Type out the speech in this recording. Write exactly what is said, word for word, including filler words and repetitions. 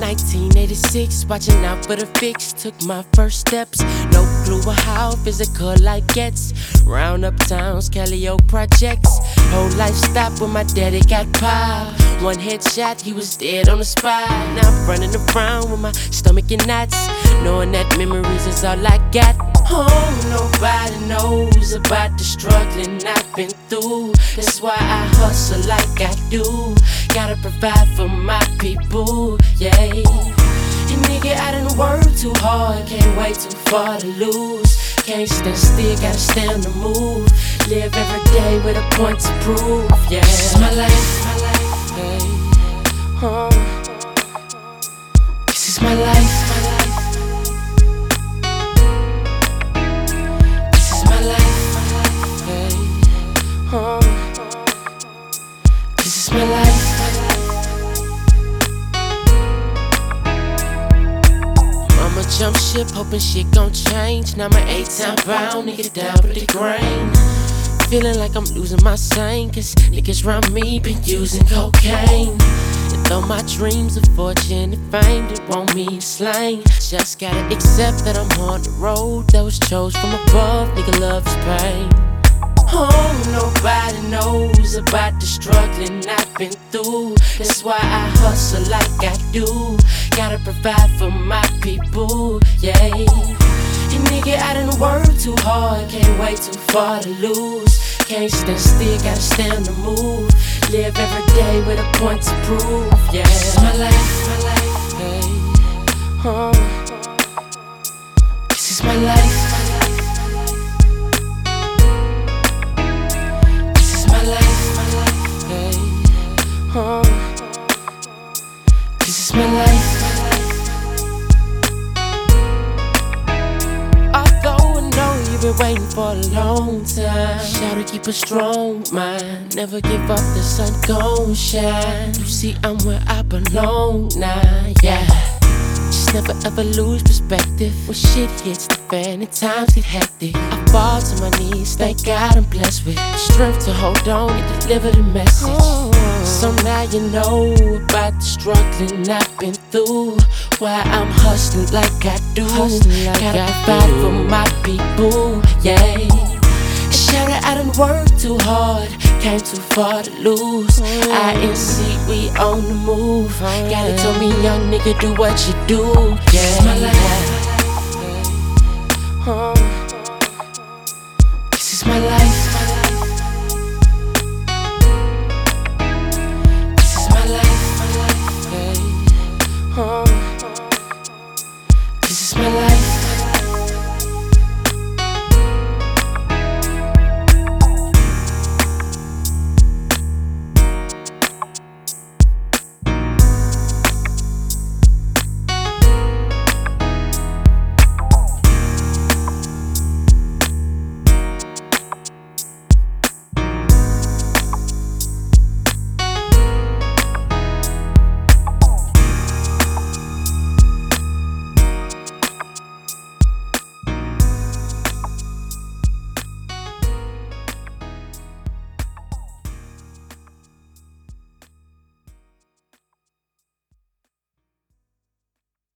nineteen eighty-six, watching out for the fix. Took my first steps, no clue of how physical life gets. Round up towns, Callio projects. Whole life stopped when my daddy got popped. One headshot, he was dead on the spot. Now I'm running around with my stomach in knots, knowing that memories is all I got. Oh, nobody knows about the struggling I've been through. That's why I hustle like I do. Gotta provide for my people, yeah. And nigga, I done work too hard, can't wait too far to lose. Can't stand still, gotta stay on the move. Live every day with a point to prove, yeah. This is my life, my life, yeah. Oh. This is my life, my life. This is my life, my life, yeah. Oh. This is my life. I'ma jump ship, hoping shit gon' change. Now my eight-time bound, nigga down with the grain. Feeling like I'm losing my sane, cause niggas around me been using cocaine. And though my dreams of fortune and fame, it won't mean slang. Just gotta accept that I'm on the road that was chose from above. Nigga loves pain. Oh, nobody knows about the struggling I've been through. That's why I hustle like I do. Gotta provide for my people, yeah. And nigga, I done work too hard, can't wait too far to lose. Can't stand still, gotta stay on the move. Live every day with a point to prove, yeah. This is my life, my life, yeah. Oh. This is my life. Oh, this is my life. Although I know you've been waiting for a long time, shout to keep a strong mind. Never give up, the sun gon' shine. You see, I'm where I belong now, yeah. Just never ever lose perspective. When shit hits the fan and times get hectic, I fall to my knees, thank God I'm blessed with strength to hold on and deliver the message. So now you know about the struggling I've been through. Why I'm hustling like I do. Like Gotta I fight do. for my people, yeah. Shout out, I done worked too hard, came too far to lose. Oh. I N C, we on the move. Oh, Gotta yeah. tell me, young nigga, do what you do, yeah. This is my life. Oh. This is my life.